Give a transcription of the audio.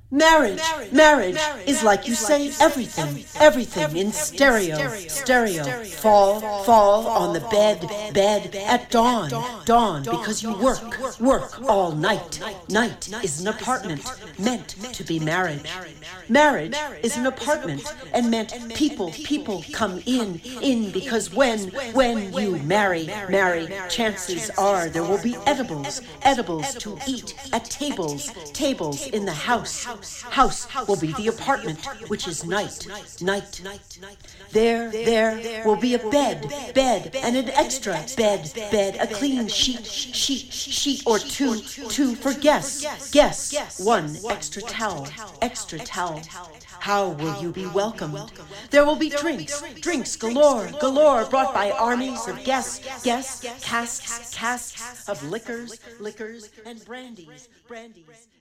Marriage is like you say everything in stereo. Fall on the bed at dawn, because you work all night. Night is an apartment meant to be marriage. Marriage is an apartment and meant people come in because when you marry, chances are there will be edibles to eat at tables in the house. House will be the apartment, which is night. There will be a bed and an extra bed, a clean sheet or two for guests, one extra towel. How will you be welcomed? There will be drinks galore, brought by armies of guests, casks of liquors and brandies.